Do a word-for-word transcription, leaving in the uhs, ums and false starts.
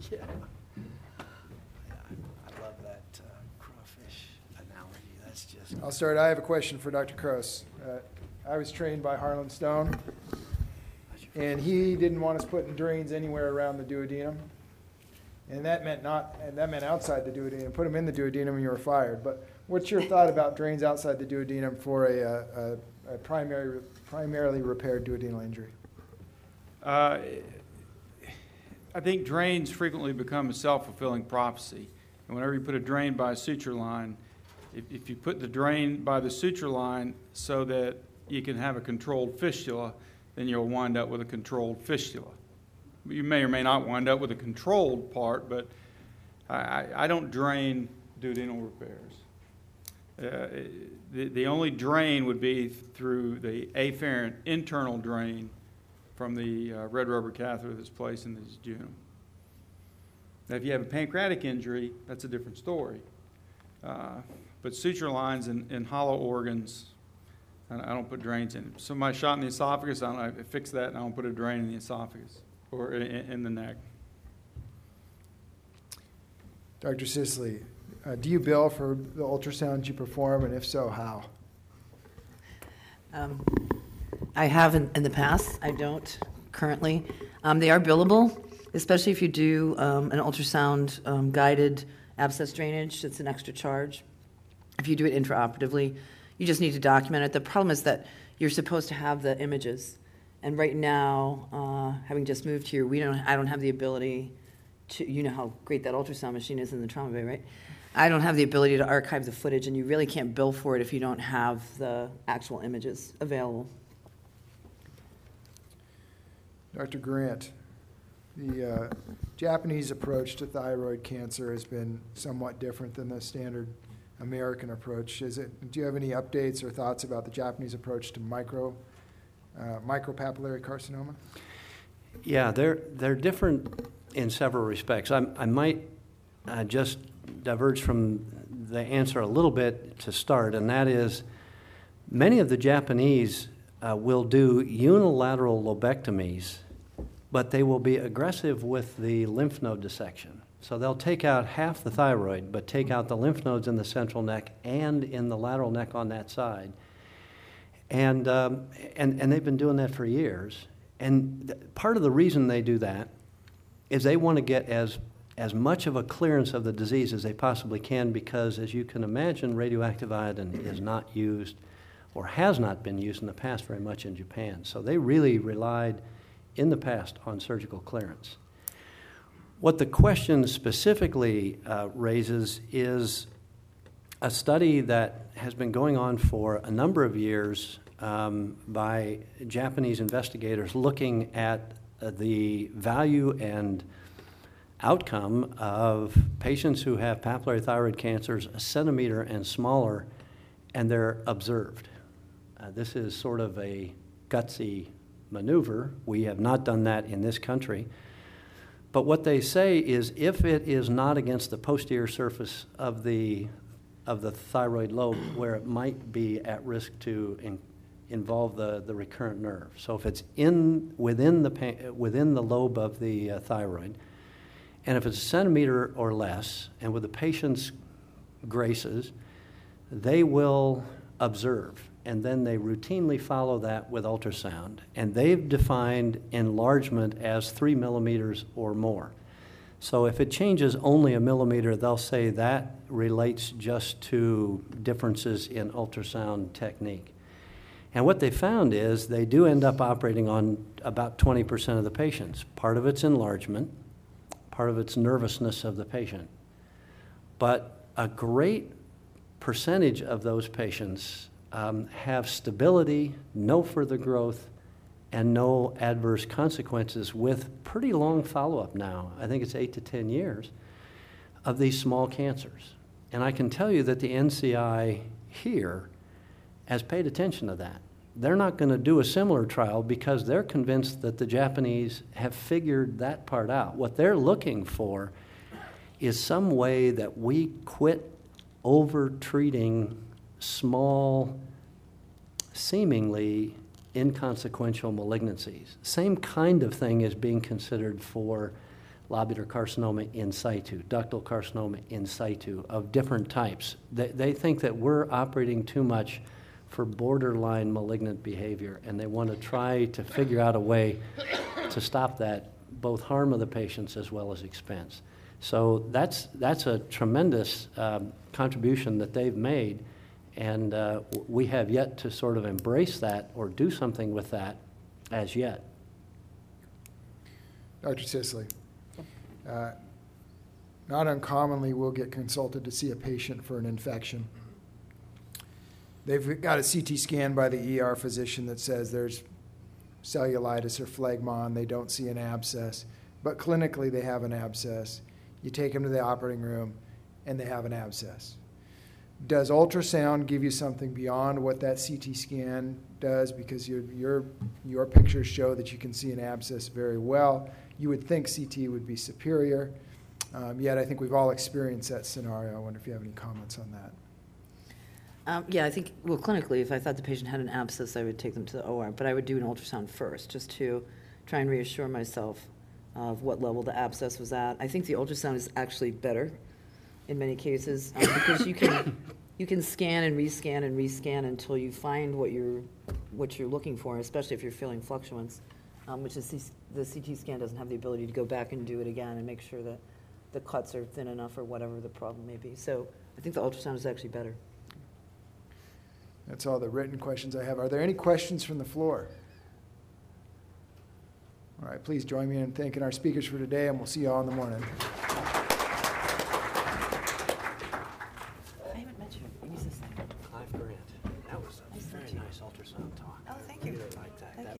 Yeah. Yeah, I love that uh, crawfish analogy. That's just... I'll start. I have a question for Doctor Kroos. Uh, I was trained by Harlan Stone, and he didn't want us putting drains anywhere around the duodenum. And that meant not, and that meant outside the duodenum. Put them in the duodenum and you were fired. But what's your thought about drains outside the duodenum for a, a, a primary, primarily repaired duodenal injury? Uh, I think drains frequently become a self-fulfilling prophecy. And whenever you put a drain by a suture line, if, if you put the drain by the suture line so that you can have a controlled fistula, then you'll wind up with a controlled fistula. You may or may not wind up with a controlled part, but I, I don't drain duodenal repairs. Uh, the, the only drain would be through the afferent internal drain from the uh, red rubber catheter that's placed in the jejunum. Now, if you have a pancreatic injury, that's a different story. Uh, but suture lines and, and hollow organs, I, I don't put drains in. If somebody shot in the esophagus, I, don't, I fix that and I don't put a drain in the esophagus or in, in the neck. Doctor Sisley, uh, do you bill for the ultrasounds you perform, and if so, how? Um, I have in, in the past. I don't currently. Um, they are billable, especially if you do um, an ultrasound um, guided abscess drainage. It's an extra charge. If you do it intraoperatively, you just need to document it. The problem is that you're supposed to have the images. And right now, uh, having just moved here, we don't. I don't have the ability to. You know how great that ultrasound machine is in the trauma bay, right? I don't have the ability to archive the footage, and you really can't bill for it if you don't have the actual images available. Doctor Grant, the uh, Japanese approach to thyroid cancer has been somewhat different than the standard American approach. Is it? Do you have any updates or thoughts about the Japanese approach to micro? Uh, micropapillary carcinoma? Yeah, they're they're different in several respects. I, I might uh, just diverge from the answer a little bit to start, and that is many of the Japanese uh, will do unilateral lobectomies, but they will be aggressive with the lymph node dissection. So they'll take out half the thyroid, but take out the lymph nodes in the central neck and in the lateral neck on that side. And, um, and, and they've been doing that for years. And th- part of the reason they do that is they want to get as, as much of a clearance of the disease as they possibly can because, as you can imagine, radioactive iodine is not used or has not been used in the past very much in Japan. So they really relied in the past on surgical clearance. What the question specifically uh, raises is a study that has been going on for a number of years um, by Japanese investigators looking at uh, the value and outcome of patients who have papillary thyroid cancers a centimeter and smaller, and they're observed. Uh, this is sort of a gutsy maneuver. We have not done that in this country. But what they say is if it is not against the posterior surface of the of the thyroid lobe where it might be at risk to in, involve the, the recurrent nerve. So if it's in within the within the lobe of the uh, thyroid, and if it's a centimeter or less, and with the patient's graces, they will observe, and then they routinely follow that with ultrasound. And they've defined enlargement as three millimeters or more. So if it changes only a millimeter, they'll say that relates just to differences in ultrasound technique. And what they found is they do end up operating on about twenty percent of the patients. Part of it's enlargement, part of it's nervousness of the patient. But a great percentage of those patients um, have stability, no further growth, and no adverse consequences with pretty long follow-up now. I think it's eight to ten years of these small cancers. And I can tell you that the N C I here has paid attention to that. They're not going to do a similar trial because they're convinced that the Japanese have figured that part out. What they're looking for is some way that we quit over-treating small, seemingly inconsequential malignancies. Same kind of thing is being considered for lobular carcinoma in situ, ductal carcinoma in situ of different types. They, they think that we're operating too much for borderline malignant behavior, and they want to try to figure out a way to stop that, both harm of the patients as well as expense. So that's, that's a tremendous um, contribution that they've made, and uh, we have yet to sort of embrace that or do something with that as yet. Doctor Sisley, uh, not uncommonly we'll get consulted to see a patient for an infection. They've got a C T scan by the E R physician that says there's cellulitis or phlegmon. They don't see an abscess, but clinically they have an abscess. You take them to the operating room and they have an abscess. Does ultrasound give you something beyond what that C T scan does? Because your, your, your pictures show that you can see an abscess very well. You would think C T would be superior, um, yet I think we've all experienced that scenario. I wonder if you have any comments on that. Um, yeah, I think, well, clinically, if I thought the patient had an abscess, I would take them to the O R, but I would do an ultrasound first, just to try and reassure myself of what level the abscess was at. I think the ultrasound is actually better in many cases, um, because you can, you can scan and rescan and rescan until you find what you're, what you're looking for, especially if you're feeling fluctuance, um, which is C- the C T scan doesn't have the ability to go back and do it again and make sure that the cuts are thin enough or whatever the problem may be. So I think the ultrasound is actually better. That's all the written questions I have. Are there any questions from the floor? All right, please join me in thanking our speakers for today, and we'll see you all in the morning. I haven't met you. Give me a second. Clive Grant. That was a very nice ultrasound.